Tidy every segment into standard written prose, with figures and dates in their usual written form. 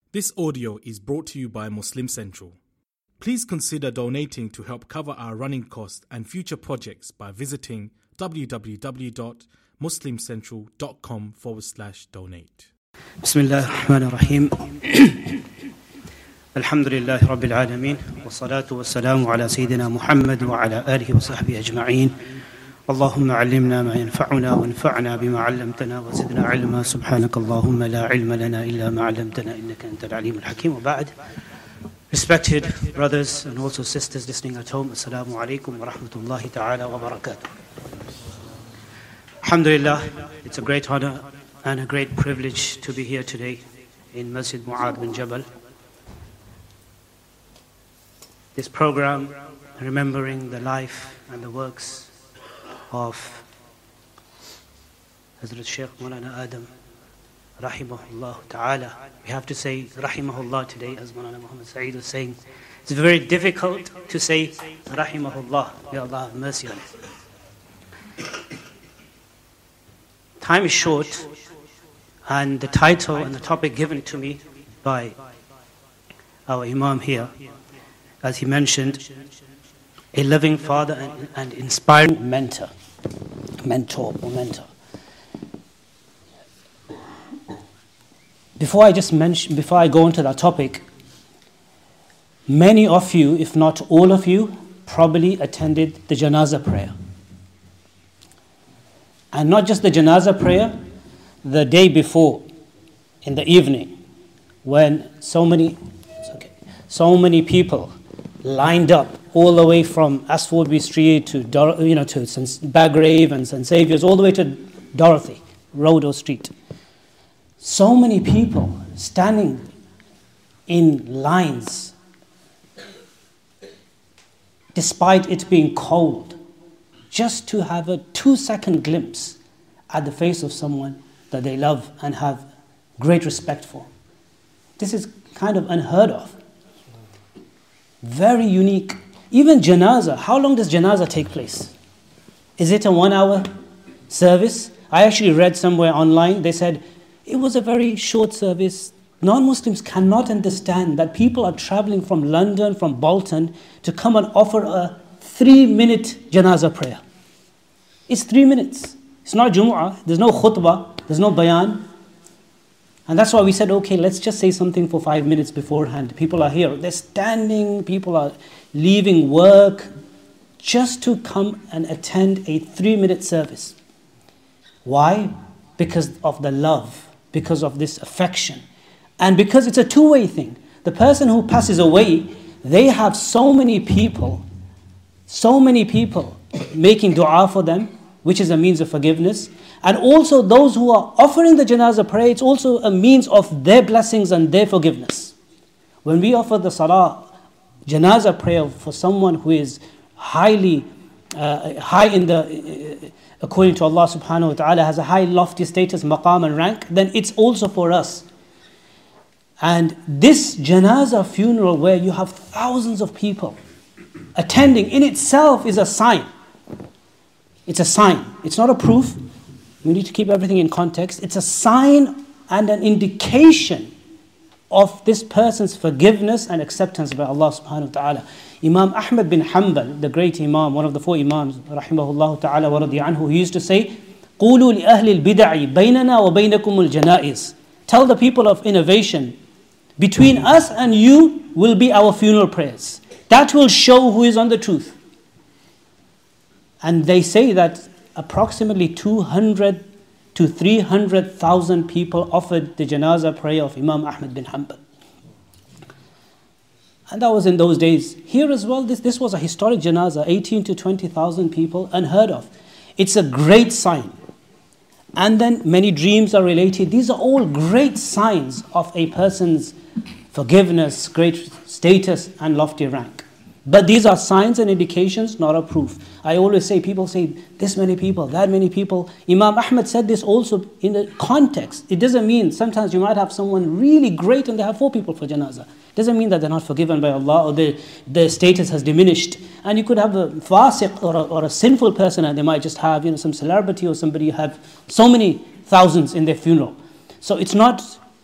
This audio is brought to you by Muslim Central. Please consider donating to help cover our running costs and future projects by visiting www.muslimcentral.com/donate. Bismillah ar-Rahman ar-Rahim. Alhamdulillah Rabbil Alameen. Wa salatu wa salamu ala Sayyidina Muhammad wa ala alihi wa sahbihi ajma'een. اللهم علمنا ما ينفعنا وانفعنا بما علمتنا وزدنا علما سبحانك اللهم لا علم لنا إلا ما علمتنا إنك أنت العليم الحكيم. وبعد. Respected brothers and also sisters listening at home, Assalamu alaikum wa rahmatullahi ta'ala wa barakatuh. Alhamdulillah, it's a great honor and a great privilege to be here today in Masjid Mu'adh bin Jabal. This program, remembering the life and the works of Hazrat Shaykh Maulana Adam Rahimahullah Ta'ala. We have to say Rahimahullah today, as Maulana Muhammad Saeed was saying. It's very difficult to say Rahimahullah. May Allah have mercy on it. Time is short, and the title and the topic given to me by our Imam here, as he mentioned, a loving father and inspiring mentor. Before I go into that topic, many of you, if not all of you, probably attended the Janazah prayer. And not just the Janazah prayer, the day before, in the evening, when so many people lined up all the way from Asfordby Street to Baggrave and St. Saviour's, all the way to Dorothy Road or Street. So many people standing in lines, despite it being cold, just to have a 2-second glimpse at the face of someone that they love and have great respect for. This is kind of unheard of. Very unique. Even janazah, how long does janazah take place? Is it a 1-hour service? I actually read somewhere online, they said it was a very short service. Non-Muslims cannot understand that people are traveling from London, from Bolton, to come and offer a 3-minute janazah prayer. It's 3 minutes. It's not Jumu'ah, there's no khutbah, there's no bayan. And that's why we said, okay, let's just say something for 5 minutes beforehand. People are here, they're standing, people are leaving work just to come and attend a 3-minute service. Why? Because of the love, because of this affection. And because it's a two-way thing. The person who passes away, they have so many people making dua for them, which is a means of forgiveness. And also those who are offering the janazah prayer, it's also a means of their blessings and their forgiveness. When we offer the salah, janazah prayer for someone who is high in the, according to Allah subhanahu wa ta'ala, has a high lofty status, maqam and rank, then it's also for us. And this janazah funeral where you have thousands of people attending in itself is a sign. It's a sign. It's not a proof. We need to keep everything in context. It's a sign and an indication of this person's forgiveness and acceptance by Allah subhanahu wa ta'ala. Imam Ahmad bin Hanbal, the great Imam, one of the 4 Imams, rahimahullah ta'ala wa radiya anhu, he used to say, قُولُوا لِأَهْلِ الْبِدَعِ بَيْنَنَا وَبَيْنَكُمُ الْجَنَائِزِ. Tell the people of innovation, between us and you will be our funeral prayers. That will show who is on the truth. And they say that approximately 200 to 300,000 people offered the janazah prayer of Imam Ahmad bin Hanbal. And that was in those days. Here as well, this was a historic janazah, 18 to 20,000 people, unheard of. It's a great sign. And then many dreams are related. These are all great signs of a person's forgiveness, great status and lofty rank. But these are signs and indications, not a proof. I always say, people say, this many people, that many people. Imam Ahmad said this also in the context. It doesn't mean, sometimes you might have someone really great and they have 4 people for janazah. It doesn't mean that they're not forgiven by Allah or their status has diminished. And you could have a fasiq or a sinful person and they might just have some celebrity or somebody have so many thousands in their funeral. So it's not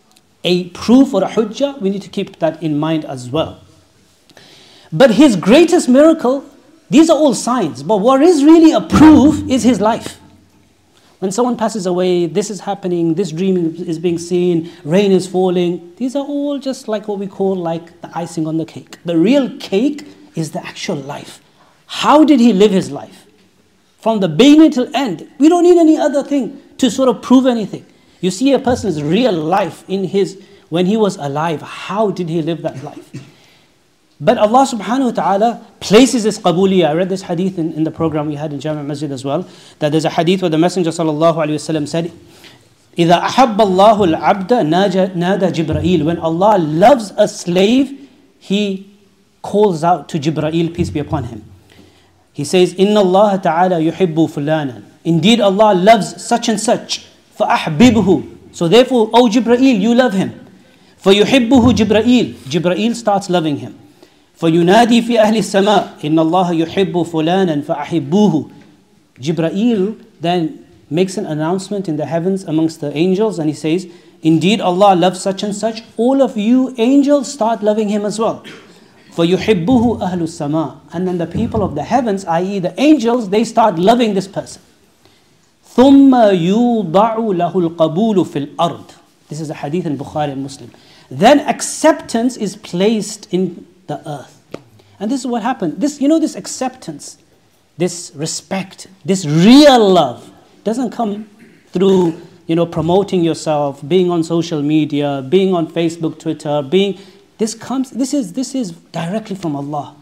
a proof or a hujjah, we need to keep that in mind as well. But his greatest miracle, these are all signs, but what is really a proof is his life. When someone passes away, this is happening, this dream is being seen, rain is falling. These are all just like what we call like the icing on the cake. The real cake is the actual life. How did he live his life? From the beginning till end. We don't need any other thing to sort of prove anything. You see a person's real life when he was alive. How did he live that life? But Allah subhanahu wa ta'ala places this qabuliyah. I read this hadith in the program we had in Jami' Masjid as well. That there's a hadith where the Messenger sallallahu alayhi wa sallam said, إِذَا أَحَبَّ اللَّهُ الْعَبْدَ نَادَى جِبْرَائِيل. When Allah loves a slave, He calls out to Jibreel, peace be upon him. He says, إِنَّ اللَّهَ تَعَالَى يُحِبُّ فُلَانًا. Indeed Allah loves such and such. فَأَحْبِبْهُ. So therefore, O Jibreel, you love him. فَيُحِبُّهُ جِبْرَائِيل. Jibreel starts loving him. فَيُنَادِي فِي أَهْلِ السَّمَاءِ إِنَّ اللَّهَ يُحِبُّ فُلَانًا فَأَحِبُّوهُ. Jibreel then makes an announcement in the heavens amongst the angels, and he says, indeed Allah loves such and such. All of you angels start loving him as well. فَيُحِبُّهُ أَهْلُ السَّمَاءِ. And then the people of the heavens, i.e. the angels, they start loving this person. ثُمَّ يُوضَعُ لَهُ الْقَبُولُ فِي الْأَرْضِ. This is a hadith in Bukhari and Muslim. Then acceptance is placed in the earth. And this is what happened. This acceptance, this respect, this real love doesn't come through, promoting yourself, being on social media, being on Facebook, Twitter, this is directly from Allah.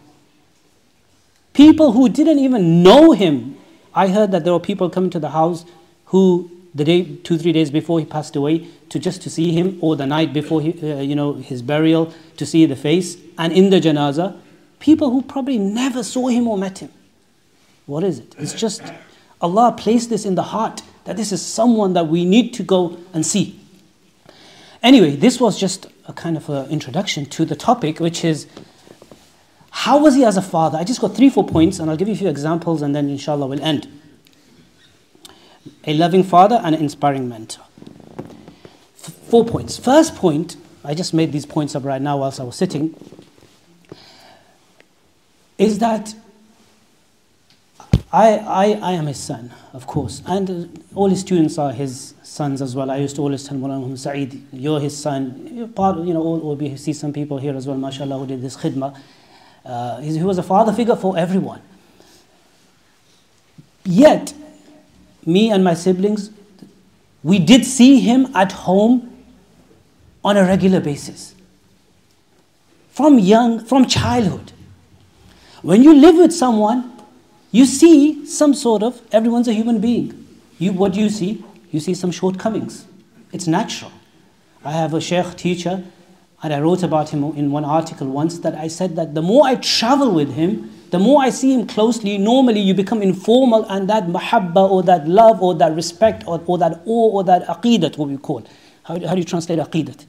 People who didn't even know him. I heard that there were people coming to the house who the day, 2-3 days before he passed away, just to see him, or the night before his burial, to see the face, and in the janazah, people who probably never saw him or met him. What is it? It's just Allah placed this in the heart that this is someone that we need to go and see. Anyway, this was just a kind of an introduction to the topic, which is how was he as a father? I just got 3-4 points, and I'll give you a few examples, and then inshallah we'll end. A loving father and an inspiring mentor. 4 points. First point, I just made these points up right now whilst I was sitting, is that I am his son, of course, and all his students are his sons as well. I used to always tell Mawlana Muhammad Sa'id, you're his son. You're part, or we see some people here as well, mashallah, who did this khidmah. He was a father figure for everyone. Yet, me and my siblings, we did see him at home on a regular basis. From childhood. When you live with someone, you see some sort of, everyone's a human being. What do you see? You see some shortcomings. It's natural. I have a sheikh teacher, and I wrote about him in one article once, that I said that the more I travel with him, the more I see him closely, normally you become informal, and that mahabba or that love or that respect or that awe or that aqidat, what we call. How do you translate aqidat?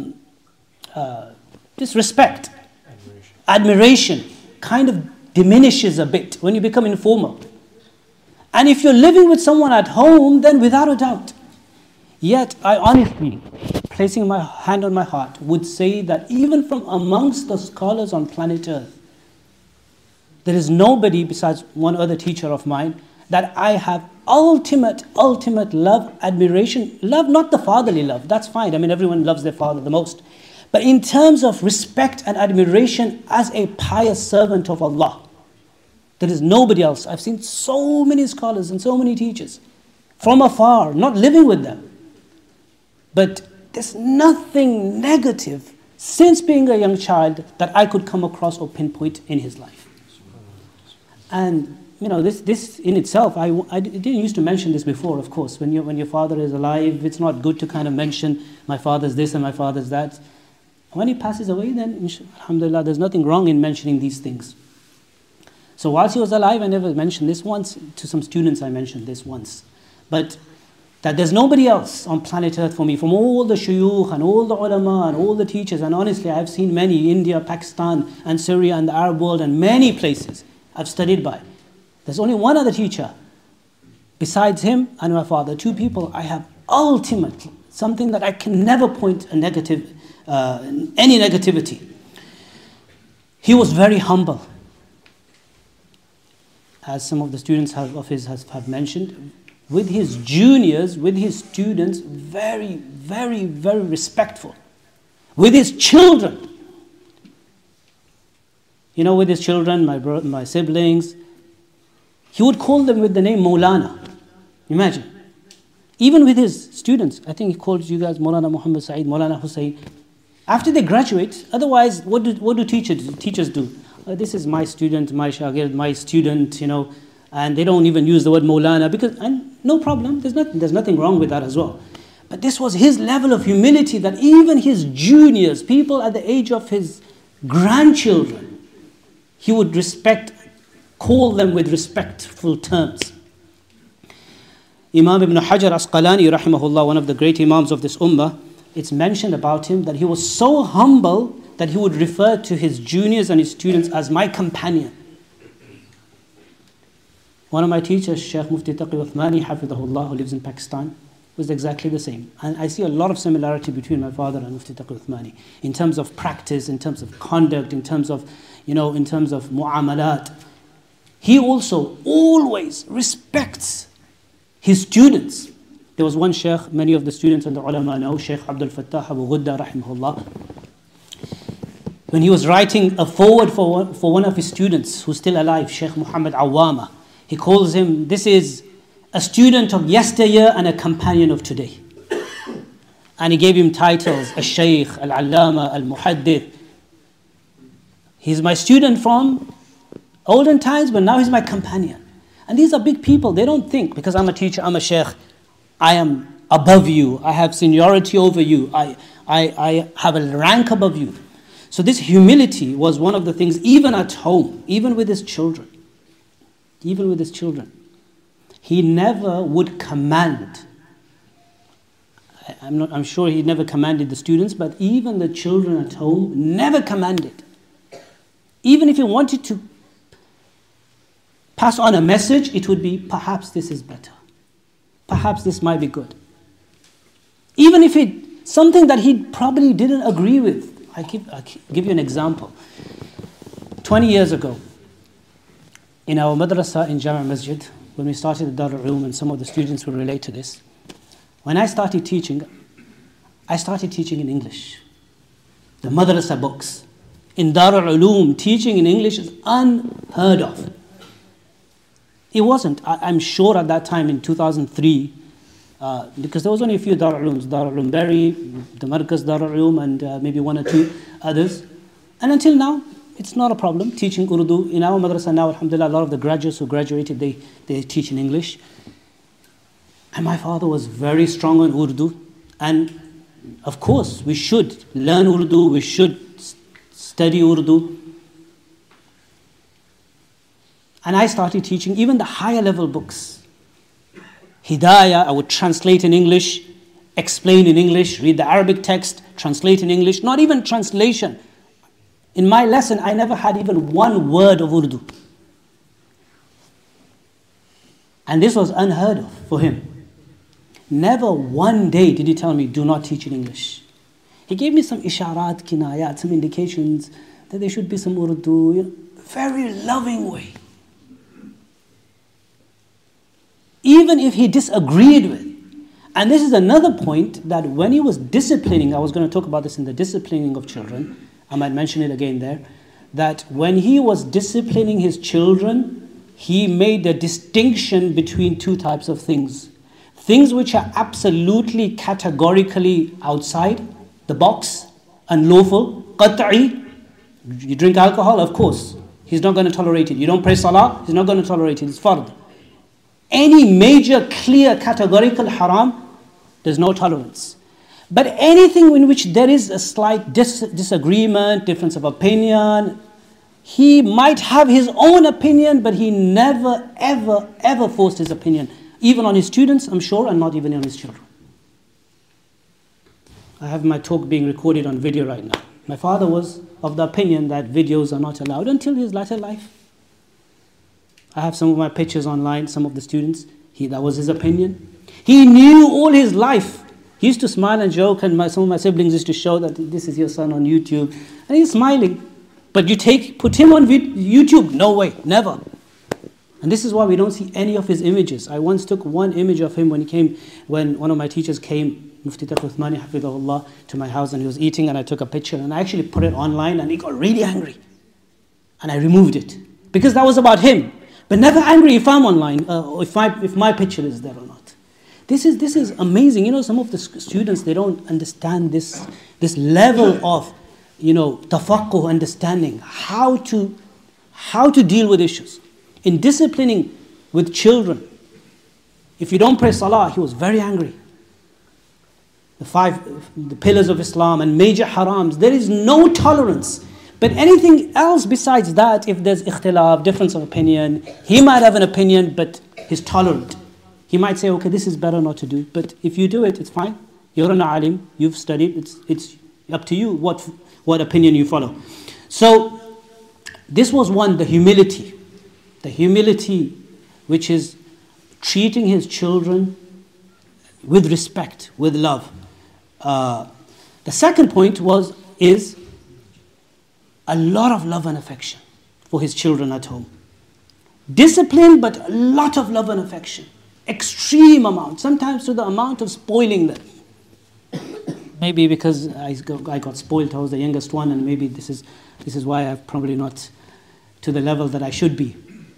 This respect, admiration kind of diminishes a bit when you become informal. And if you're living with someone at home, then without a doubt. Yet I honestly, placing my hand on my heart, would say that even from amongst the scholars on planet Earth, there is nobody besides one other teacher of mine that I have ultimate love, admiration. Love, not the fatherly love, that's fine. I mean, everyone loves their father the most. But in terms of respect and admiration as a pious servant of Allah, there is nobody else. I've seen so many scholars and so many teachers from afar, not living with them. But there's nothing negative since being a young child that I could come across or pinpoint in his life. And this in itself, I didn't used to mention this before, of course. When your father is alive, it's not good to kind of mention my father's this and my father's that. When he passes away, then alhamdulillah, there's nothing wrong in mentioning these things. So whilst he was alive, I never mentioned this once. To some students, I mentioned this once. But that there's nobody else on planet Earth for me, from all the shuyukh and all the ulama and all the teachers. And honestly, I've seen many, India, Pakistan and Syria and the Arab world and many places I've studied by. There's only one other teacher besides him and my father. 2 people I have ultimate something that I can never point any negativity. He was very humble. As some of the students of his have mentioned, with his juniors, with his students, very, very, very respectful. With his children, with his children, my siblings, he would call them with the name Maulana. Imagine. Even with his students, I think he calls you guys Maulana Muhammad Saeed, Maulana Hussein. After they graduate, otherwise, what do teachers do? This is my student, my shagird, my student, and they don't even use the word Maulana, and no problem, there's nothing wrong with that as well. But this was his level of humility, that even his juniors, people at the age of his grandchildren, he would call them with respectful terms. Imam Ibn Hajar Asqalani, rahimahullah, one of the great imams of this ummah, it's mentioned about him that he was so humble that he would refer to his juniors and his students as my companion. One of my teachers, Shaykh Mufti Taqi Uthmani, Hafidhahullah, who lives in Pakistan, was exactly the same. And I see a lot of similarity between my father and Mufti Taqi Uthmani in terms of practice, in terms of conduct, in terms of mu'amalat. He also always respects his students. There was one Shaykh, many of the students and the ulama know, Shaykh Abdul Fattah Abu Ghudda, rahimahullah. When he was writing a foreword for one of his students who's still alive, Shaykh Muhammad Awama, he calls him, this is a student of yesteryear and a companion of today. And he gave him titles, Al-Shaykh, Al-Allama, Al-Muhaddith. He's my student from olden times, but now he's my companion. And these are big people. They don't think, because I'm a teacher, I'm a sheikh, I am above you, I have seniority over you, I have a rank above you. So this humility was one of the things, even at home, even with his children. He never would command. I'm sure he never commanded the students, but even the children at home never commanded. Even if he wanted to pass on a message, it would be, perhaps this is better. Perhaps this might be good. Even if it's something that he probably didn't agree with. I'll give you an example. 20 years ago, in our madrasa in Jama' Masjid, when we started the Darul Uloom, and some of the students will relate to this, when I started teaching in English. The madrasa books. In Darul Uloom, teaching in English is unheard of. It wasn't. I'm sure at that time in 2003, because there was only a few Darul Ulooms, Darul Uloom Berry, the Markaz Darul Uloom, and maybe one or two others. And until now, it's not a problem teaching Urdu. In our madrasa now, alhamdulillah, a lot of the graduates who graduated, they teach in English. And my father was very strong on Urdu. And of course, we should learn Urdu, we should study Urdu. And I started teaching even the higher level books. Hidayah, I would translate in English, explain in English, read the Arabic text, translate in English, not even translation. In my lesson, I never had even one word of Urdu. And this was unheard of for him. Never one day did he tell me, do not teach in English. He gave me some isharat, kinayat, some indications that there should be some Urdu, very loving way. Even if he disagreed with. And this is another point, that when he was disciplining, I was going to talk about this in the disciplining of children, I might mention it again there, that when he was disciplining his children, he made a distinction between two types of things. Things which are absolutely categorically outside the box, unlawful, qat'i. You drink alcohol, of course, he's not going to tolerate it. You don't pray salah, he's not going to tolerate it. It's fard. Any major, clear, categorical haram, there's no tolerance. But anything in which there is a slight disagreement, difference of opinion, he might have his own opinion, but he never, ever, ever forced his opinion. Even on his students, I'm sure, and not even on his children. I have my talk being recorded on video right now. My father was of the opinion that videos are not allowed until his latter life. I have some of my pictures online, some of the students. That was his opinion. He knew all his life He used to smile and joke, and some of my siblings used to show that this is your son on YouTube. And he's smiling. But put him on YouTube? No way, never. And this is why we don't see any of his images. I once took one image of him when one of my teachers came, Mufti Taqi Uthmani Hafidhahullah, to my house, and he was eating, and I took a picture, and I actually put it online, and he got really angry. And I removed it. Because that was about him. But never angry if I'm online, or if my picture is there or not. This is amazing. You know, some of the students, they don't understand this level of, tafaqquh, understanding how to deal with issues. In disciplining with children, if you don't pray salah, he was very angry. The pillars of Islam and major harams, there is no tolerance. But anything else besides that, if there's ikhtilaf, difference of opinion, he might have an opinion, but he's tolerant. He might say, okay, this is better not to do. But if you do it, it's fine. You're an alim, you've studied, it's up to you what opinion you follow. So, this was one, the humility. The humility, which is treating his children with respect, with love. The second point is a lot of love and affection for his children at home. Discipline, but a lot of love and affection. Extreme amount, sometimes to the amount of spoiling them. Maybe because I got spoiled, I was the youngest one, and maybe this is why I'm probably not to the level that I should be.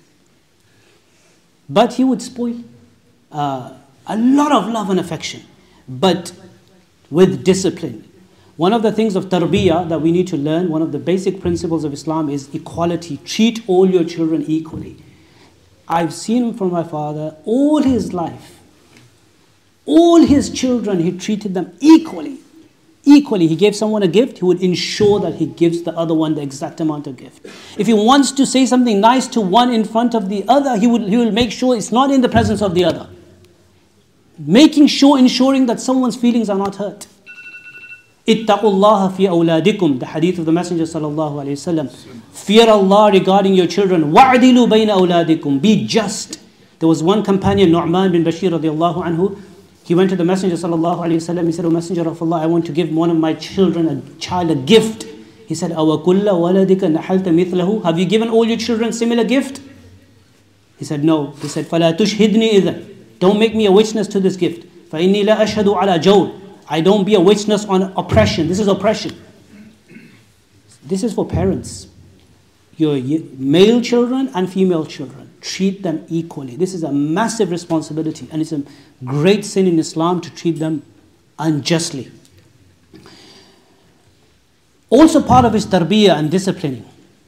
But he would spoil a lot of love and affection, but with discipline. One of the things of tarbiyah that we need to learn, one of the basic principles of Islam is equality. Treat all your children equally. I've seen him from my father all his life. All his children, he treated them equally. Equally, he gave someone a gift, he would ensure that he gives the other one the exact amount of gift. If he wants to say something nice to one in front of the other, he will make sure it's not in the presence of the other. Ensuring that someone's feelings are not hurt. Ittaqullaha fi awladikum, the hadith of the Messenger sallallahu alaihi wasallam. Fear Allah regarding your children. Wa'dilu bayna awladikum, be just. There was one companion, Nu'man bin Bashir radiallahu anhu. He went to the Messenger sallallahu alaihi wasallam. He said, "O Messenger of Allah, I want to give one of my children, a gift." He said, "Awa kulla waladika nahalta mithlahu." Have you given all your children similar gift? He said, "No." He said, "Fala tushhidni idhan." Don't make me a witness to this gift. فَإِنِّي لَا أَشْهَدُ عَلَى جَوْرٍ. I don't be a witness on oppression. This is oppression. This is for parents. Your male children and female children. Treat them equally. This is a massive responsibility, and it's a great sin in Islam to treat them unjustly. Also part of his tarbiyah and disciplining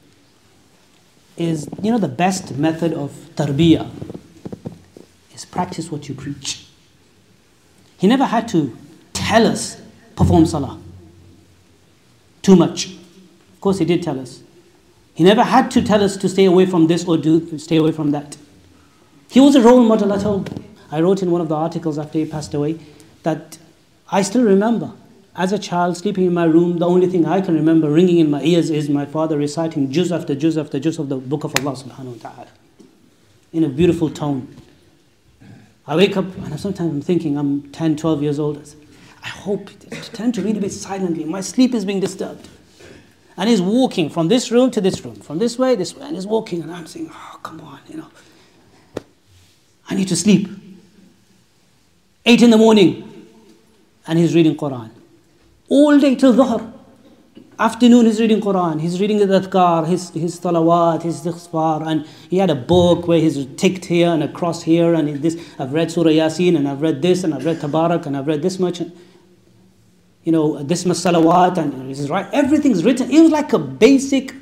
is, the best method of tarbiyah is practice what you preach. He never had to tell us, perform salah. Too much. Of course he did tell us. He never had to tell us to stay away from this or stay away from that. He was a role model at home. I wrote in one of the articles after he passed away that I still remember, as a child sleeping in my room, the only thing I can remember ringing in my ears is my father reciting juz after juz after juz of the book of Allah subhanahu wa ta'ala in a beautiful tone. I wake up and sometimes I'm thinking, I'm 10, 12 years old. I hope to tend to read a bit silently. My sleep is being disturbed. And he's walking from this room to this room, from this way, and he's walking, and I'm saying, oh, come on, I need to sleep. 8 in the morning, and he's reading Quran. All day till Dhuhr. Afternoon, he's reading Quran, he's reading the adhkar, his salawat, his istighfar, and he had a book where he's ticked here and a cross here, and this, I've read Surah Yasin, and I've read this, and I've read Tabarak, and I've read this much, this much salawat, and this is right. Everything's written. It was like a basic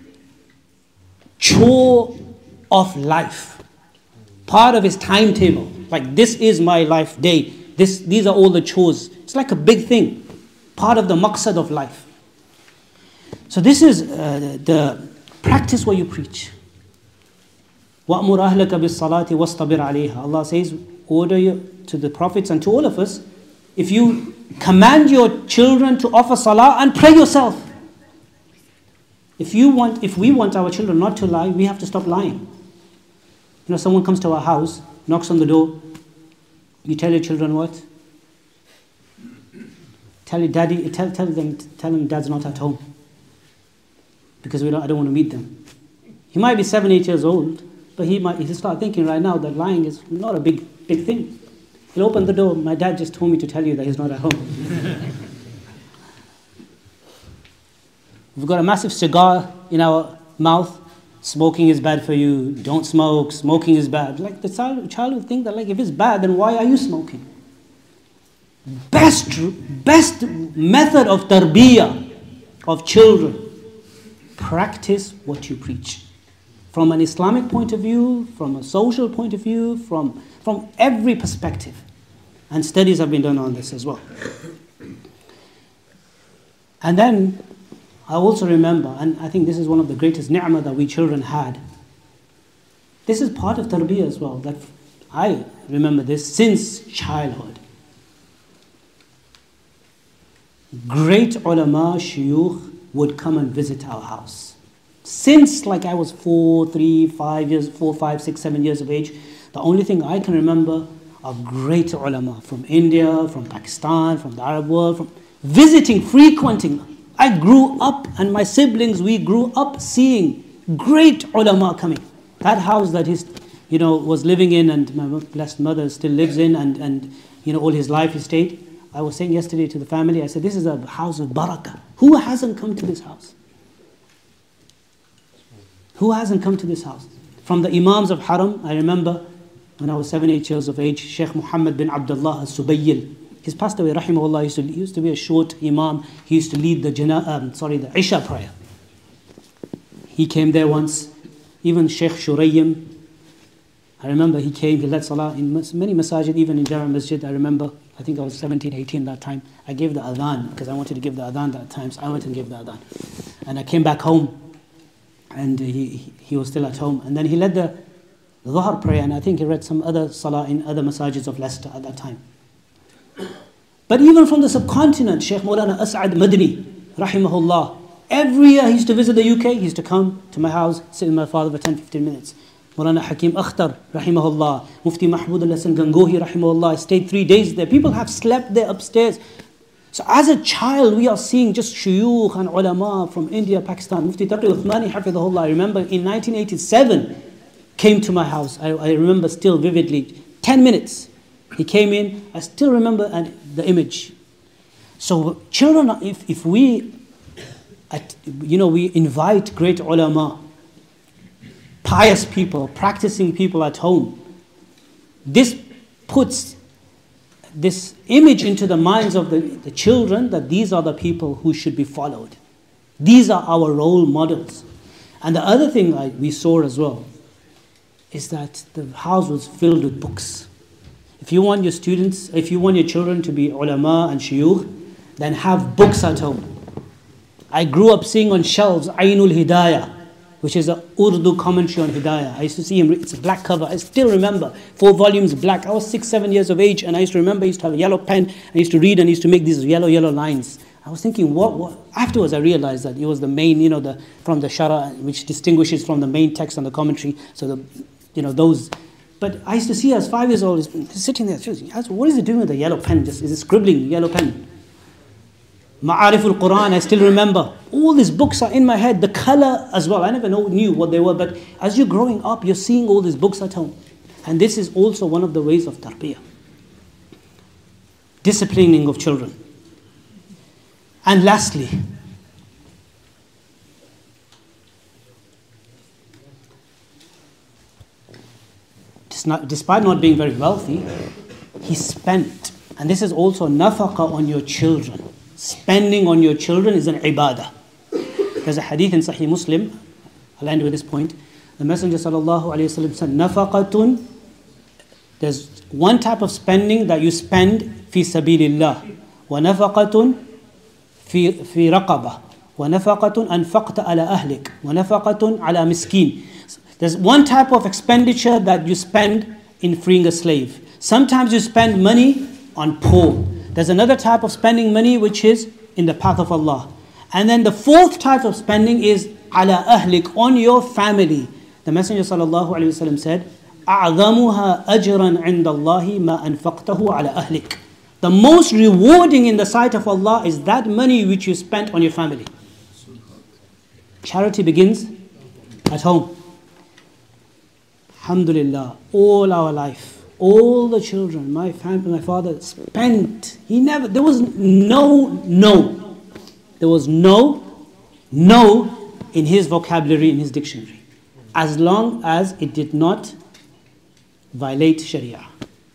chore of life. Part of his timetable. Like, this is my life day. These are all the chores. It's like a big thing. Part of the maqsad of life. So this is the practice what you preach. وَأْمُرْ أَهْلَكَ بِالصَّلَاةِ وَاسْطَبِرْ عَلَيْهَا. Allah says, order you to the prophets and to all of us, if you command your children to offer salah and pray yourself. If we want our children not to lie, we have to stop lying. Someone comes to our house, knocks on the door, you tell your children what? tell them dad's not at home. Because I don't want to meet them. He might be 7, 8 years old, but he'll start thinking right now that lying is not a big thing. He'll open the door, my dad just told me to tell you that he's not at home. We've got a massive cigar in our mouth. Smoking is bad for you. Don't smoke. Smoking is bad. Like the child will think that if it's bad, then why are you smoking? Best method of tarbiyah of children. Practice what you preach. From an Islamic point of view, from a social point of view, from every perspective. And studies have been done on this as well. And then I also remember, and I think this is one of the greatest ni'mah that we children had. This is part of tarbiyah as well, that I remember this since childhood. Great ulama, shuyukh would come and visit our house. Since I was 4, 5, 6, 7 years of age, the only thing I can remember of great ulama from India, from Pakistan, from the Arab world, from visiting, frequenting. I grew up, and my siblings, we grew up seeing great ulama coming. That house that he was living in, and my blessed mother still lives in, and all his life he stayed. I was saying yesterday to the family, I said, this is a house of barakah. Who hasn't come to this house? Who hasn't come to this house? From the Imams of Haram, I remember when I was 7, 8 years of age, Sheikh Muhammad bin Abdullah al-Subayyil. He's passed away, rahimahullah. He used to be a short imam. He used to lead the Isha prayer. He came there once. Even Sheikh Shurayyim, I remember he came, he led salah in many masajid, even in Jama Masjid. I remember, I think I was 17, 18 that time. I gave the adhan, because I wanted to give the adhan that time, so I went and gave the adhan. And I came back home, and he was still at home. And then he led the Dhuhr prayer, and I think he read some other salah in other masajids of Leicester at that time. But even from the subcontinent, Sheikh Maulana As'ad Madni, rahimahullah, every year he used to visit the UK, he used to come to my house, sit with my father for 10, 15 minutes. Maulana Hakim Akhtar, rahimahullah, Mufti Mahmoud al-Hasan Gangohi, rahimahullah, stayed 3 days there. People have slept there upstairs. So as a child, we are seeing just shuyukh and ulama from India, Pakistan. Mufti Taqi Uthmani, hafidhahullah, I remember in 1987, came to my house. I remember still vividly, 10 minutes. He came in, I still remember the image. So children, if we invite great ulama, pious people, practicing people at home, this puts this image into the minds of the children that these are the people who should be followed. These are our role models. And the other thing we saw as well is that the house was filled with books. If you want your children to be ulama and shuyukh, then have books at home. I grew up seeing on shelves Ainul Hidayah, which is an Urdu commentary on Hidayah. I used to see him, it's a black cover. I still remember, 4 volumes black. I was 6, 7 years of age, and I used to remember, I used to have a yellow pen. I used to read, and I used to make these yellow lines. I was thinking, what? Afterwards I realized that it was the main, from the Shara, which distinguishes from the main text and the commentary. So those. But I used to see as 5 years old, sitting there, what is he doing with the yellow pen? Is it scribbling, yellow pen? Ma'arif al-Quran, I still remember. All these books are in my head, the color as well. I never knew what they were, but as you're growing up, you're seeing all these books at home. And this is also one of the ways of tarbiyah. Disciplining of children. And lastly, despite not being very wealthy, he spent. And this is also nafaqah on your children. Spending on your children is an ibadah. There's a hadith in Sahih Muslim. I'll end with this point. The Messenger ﷺ said, nafaqatun. There's one type of spending that you spend fi sabilillah. Wa nafaqatun fi raqabah. Wa nafaqatun anfaqta ala ahlik. Wa nafaqatun ala miskin. There's one type of expenditure that you spend in freeing a slave. Sometimes you spend money on poor. There's another type of spending money which is in the path of Allah. And then the fourth type of spending is ala ahlik, on your family. The Messenger ﷺ said, أَعْظَمُهَا أَجْرًا عِنْدَ اللَّهِ مَا أَنْفَقْتَهُ عَلَى أَهْلِكَ. The most rewarding in the sight of Allah is that money which you spent on your family. Charity begins at home. Alhamdulillah, all our life, all the children, my family, my father spent. There was no in his vocabulary, in his dictionary, as long as it did not violate Sharia.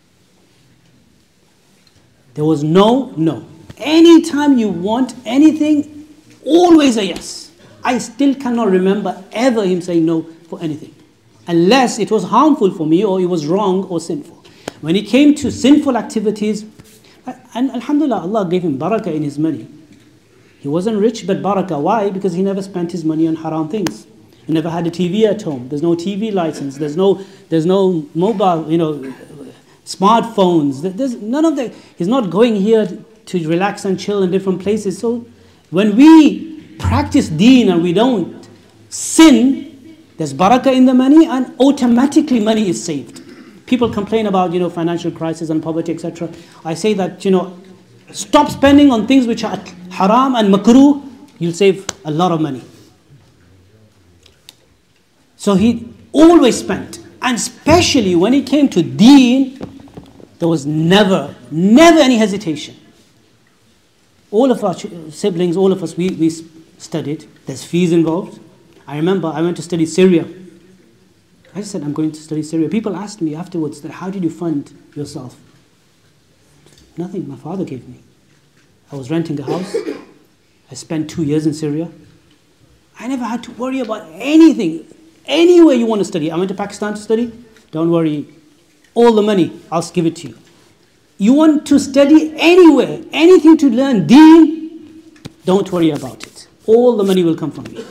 There was no. Anytime you want anything, always a yes. I still cannot remember ever him saying no for anything, unless it was harmful for me or it was wrong or sinful. When it came to sinful activities, and alhamdulillah, Allah gave him barakah in his money. He wasn't rich, but barakah. Why? Because he never spent his money on haram things. He never had a TV at home. There's no TV license. There's no mobile, smartphones. There's none of that. He's not going here to relax and chill in different places. So when we practice deen and we don't sin, there's barakah in the money and automatically money is saved. People complain about, financial crisis and poverty, etc. I say that, stop spending on things which are haram and makruh, you'll save a lot of money. So he always spent. And especially when it came to deen, there was never any hesitation. All of our siblings, all of us, we studied. There's fees involved. I remember I went to study Syria. I said, I'm going to study Syria. People asked me afterwards, that how did you fund yourself? Nothing, my father gave me. I was renting a house. I spent 2 years in Syria. I never had to worry about anything. Anywhere you want to study. I went to Pakistan to study. Don't worry. All the money, I'll give it to you. You want to study anywhere, anything to learn deen, don't worry about it. All the money will come from me.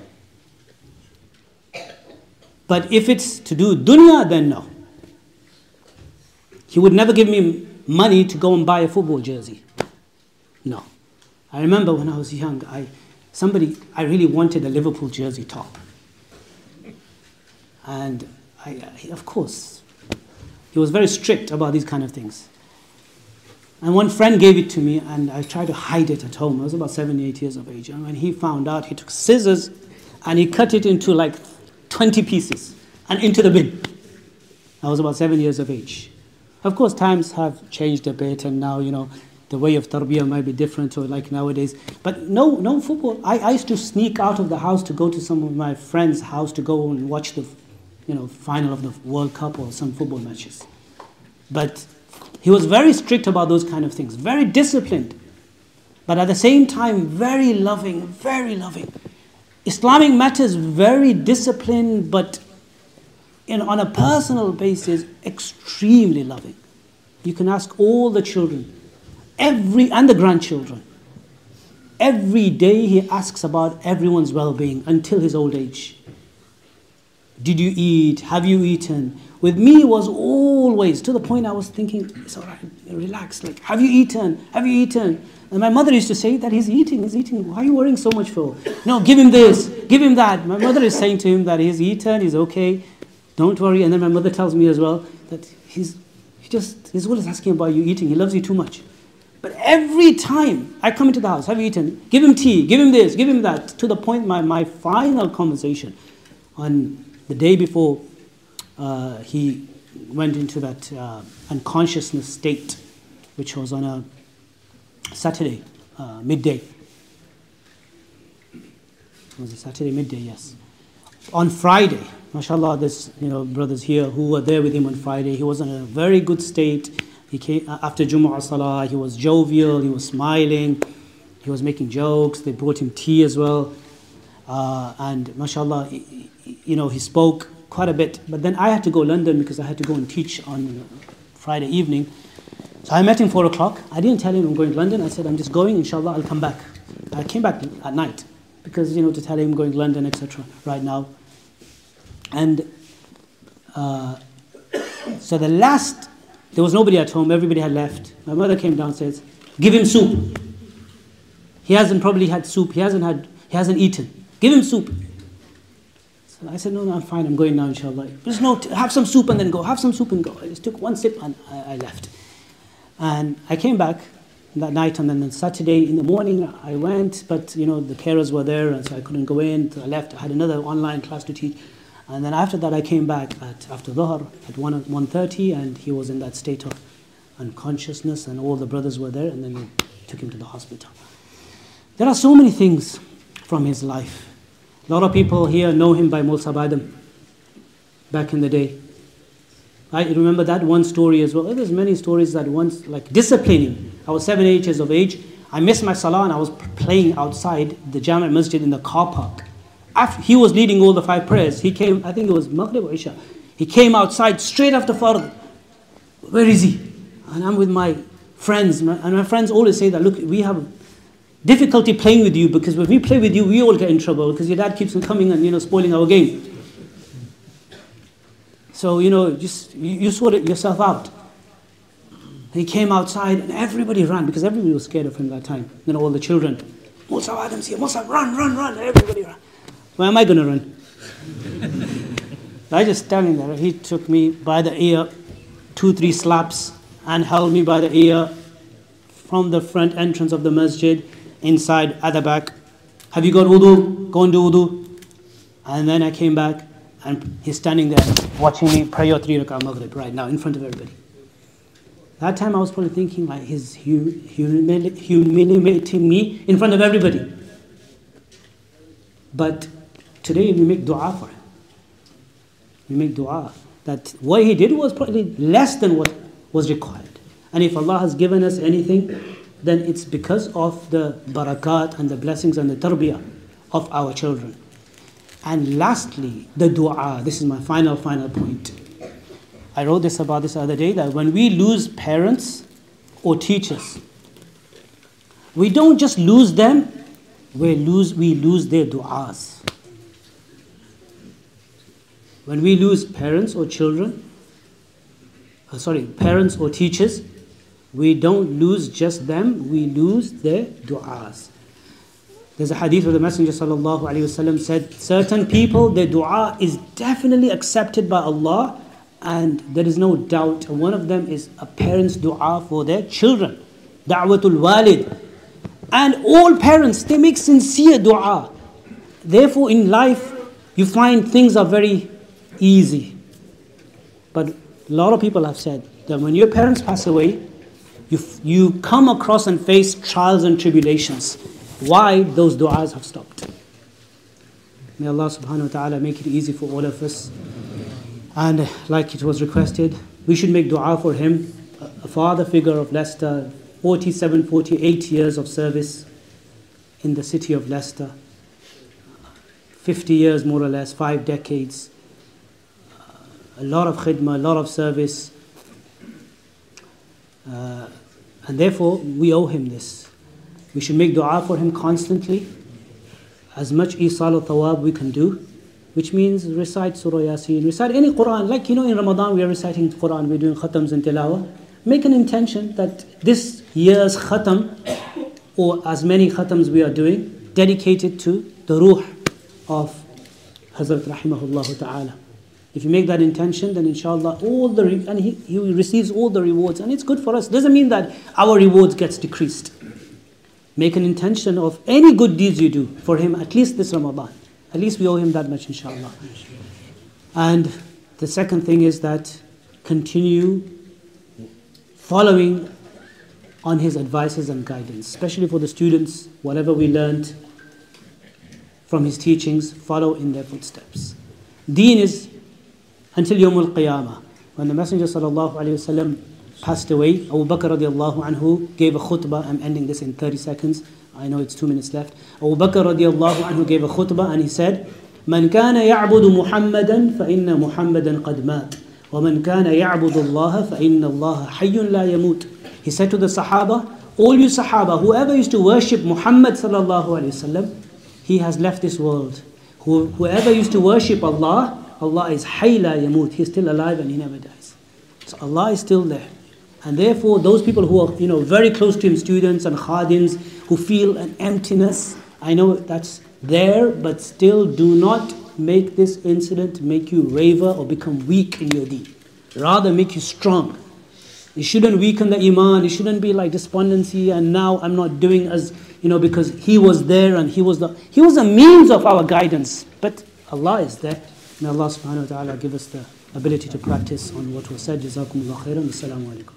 But if it's to do dunya, then no. He would never give me money to go and buy a football jersey. No. I remember when I was young, I really wanted a Liverpool jersey top. And of course, he was very strict about these kind of things. And one friend gave it to me and I tried to hide it at home. I was about 7, 8 years of age. And when he found out, he took scissors and he cut it into like 20 pieces and into the bin. I was about 7 years of age. Of course, times have changed a bit and now, the way of tarbiyah might be different or like nowadays. But no football. I used to sneak out of the house to go to some of my friends' house to go and watch the final of the World Cup or some football matches. But he was very strict about those kind of things, very disciplined, but at the same time very loving, very loving. Islamic matters, very disciplined, but on a personal basis, extremely loving. You can ask all the children, and the grandchildren. Every day he asks about everyone's well-being until his old age. Did you eat? Have you eaten? With me it was always, to the point I was thinking, it's all right, relax, like, have you eaten? Have you eaten? And my mother used to say that he's eating. Why are you worrying so much for? No, give him this, give him that. My mother is saying to him that he's eaten, he's okay, don't worry. And then my mother tells me as well that he's always asking about you eating, he loves you too much. But every time I come into the house, have you eaten? Give him tea, give him this, give him that. To the point my final conversation on the day before he went into that unconsciousness state, which was on a Saturday, midday. Was it Saturday midday? Yes. On Friday, mashallah, there's brothers here who were there with him on Friday. He was in a very good state. He came after Jumu'ah Salah. He was jovial. He was smiling. He was making jokes. They brought him tea as well, and mashallah, he spoke quite a bit. But then I had to go to London because I had to go and teach on Friday evening. So I met him 4 o'clock. I didn't tell him I'm going to London. I said, I'm just going, inshallah, I'll come back. I came back at night because, to tell him I'm going to London, etc. right now. And so there was nobody at home. Everybody had left. My mother came downstairs. Give him soup. He hasn't probably had soup. He hasn't eaten. Give him soup. So I said, no, I'm fine. I'm going now, inshallah. Just have some soup and then go. Have some soup and go. I just took one sip and I left. And I came back that night, and then on Saturday in the morning I went, but the carers were there, and so I couldn't go in. So I left. I had another online class to teach. And then after that I came back after Dhuhr at 1:30, and he was in that state of unconsciousness, and all the brothers were there, and then they took him to the hospital. There are so many things from his life. A lot of people here know him by Mulsa Badam back in the day. I remember that one story as well. There's many stories that once, like disciplining. I was 7, 8 years of age. I missed my salah and I was playing outside the Jami' Masjid in the car park. After he was leading all the 5 prayers, he came, I think it was Maghrib or Isha. He came outside straight after Fard. Where is he? And I'm with my friends. And my friends always say that, look, we have difficulty playing with you, because when we play with you, we all get in trouble, because your dad keeps on coming and spoiling our game. So, just you sort it yourself out. He came outside and everybody ran, because everybody was scared of him that time. All the children. Musa Adam's here. Musa, run. Everybody ran. Where am I going to run? I just standing there. He took me by the ear, 2, 3 slaps, and held me by the ear from the front entrance of the masjid, inside, at the back. Have you got wudu? Go and do wudu. And then I came back, and he's standing there watching me pray your 3 rak'ah Maghrib right now in front of everybody. That time I was probably thinking, like, he's humiliating me in front of everybody. But today we make dua for him. We make dua that what he did was probably less than what was required. And if Allah has given us anything, then it's because of the barakat and the blessings and the tarbiyah of our children. And lastly, the dua. This is my final point. I wrote about this the other day, that when we lose parents or teachers, we don't just lose them, we lose their du'as. When we lose parents or parents or teachers, we don't lose just them, we lose their du'as. There's a hadith where the Messenger ﷺ said, certain people, their dua is definitely accepted by Allah, and there is no doubt. One of them is a parent's dua for their children. Da'watul walid. And all parents, they make sincere dua. Therefore in life, you find things are very easy. But a lot of people have said that when your parents pass away, you come across and face trials and tribulations. Why? Those du'as have stopped. May Allah subhanahu wa ta'ala make it easy for all of us. And like it was requested, we should make dua for him, a father figure of Leicester, 47, 48 years of service in the city of Leicester, 50 years more or less, 5 decades, a lot of khidmah, a lot of service, and therefore we owe him this. We should make dua for him constantly, as much isal al-thawab we can do, which means recite Surah Yasin, recite any Quran. Like, in Ramadan we are reciting Quran, we're doing khatams and tilawah. Make an intention that this year's khatam, or as many khatams we are doing, dedicated to the ruh of Hazrat Rahimahullah Ta'ala. If you make that intention, then inshallah he receives all the rewards, and it's good for us. Doesn't mean that our rewards gets decreased. Make an intention of any good deeds you do for him, at least this Ramadan. At least we owe him that much, inshallah. And the second thing is that continue following on his advices and guidance, especially for the students. Whatever we learned from his teachings, follow in their footsteps. Deen is until Yawmul Qiyamah. When the Messenger sallallahu alaihi wasallam passed away, Abu Bakr radiallahu anhu gave a khutbah. I'm ending this in 30 seconds. I know it's 2 minutes left. Abu Bakr radiallahu anhu gave a khutbah, and he said, "Man kana ya'budu Muhammadan fa inna Muhammadan qad mat, wa man kana ya'budu Allah fa inna Allah hayyun la yamut." He said to the Sahaba, all you Sahaba, whoever used to worship Muhammad sallallahu alaihi wasallam, he has left this world. Whoever used to worship Allah, Allah is hayy la yamut. He's still alive and he never dies. So Allah is still there. And therefore, those people who are, very close to him, students and khadims, who feel an emptiness, I know that's there, but still do not make this incident make you waver or become weak in your deen. Rather make you strong. It shouldn't weaken the iman. It shouldn't be like despondency and now I'm not doing as, because he was there and he was a means of our guidance. But Allah is there. May Allah subhanahu wa ta'ala give us the ability to practice on what was said. Jazakumullah khairan. Assalamu alaikum.